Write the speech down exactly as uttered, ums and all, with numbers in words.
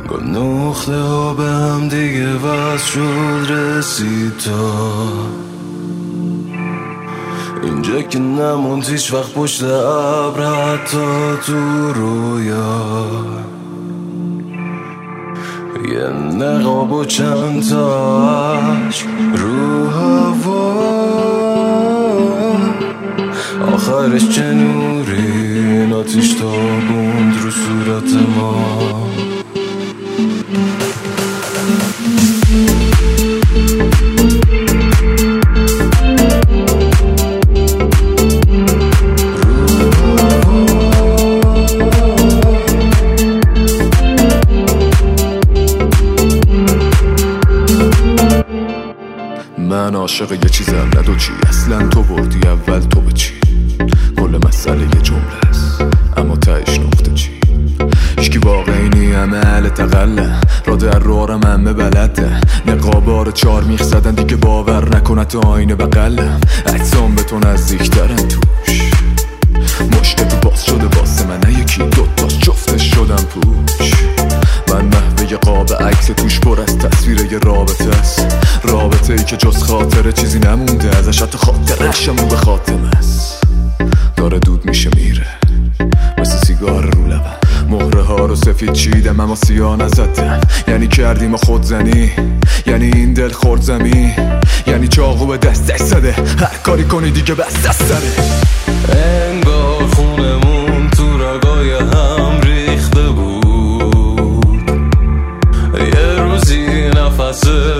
گل نقطه ها به هم دیگه وصل شد رسید تا اینجا که نموند هیچ وقت پشت ابر حتی تو رویا یه نقاب و چند تا عشق رو هوا آخرش چه نوری این آتیش تابوند رو صورت ما من عاشق یه چیزم ندو چی اصلا تو بردی اول تو به چی کل مسئله یه جمله است اما تهش نقطه چی هیچکی واقعی نی همه اهل تقله را در روارم همه بلده نقابار چار میخ زدن دیگه باور نکنت آینه بقلم اجسام به تو نزدیکترن توش مشت تو باز شده واسه من یکی دوتاش جفتش شدم پوش من محوه قاب عکس توش پر از تصویر یه رابطه است رابطه ای که جز خاطره چیزی نمونده ازش حتی خاطرش هم رو به خاتمه است داره دود میشه میره مثل سیگار رو لبم مهره ها رو سفید چیدم اما سیاه نزدم یعنی کردیم خودزنی یعنی این دل خورد زمین یعنی چاقو به دستش زده هر کاری کنی دیگه بس دست داره انگار خونمون تو رگای هم ریخته بود یه روزی نفس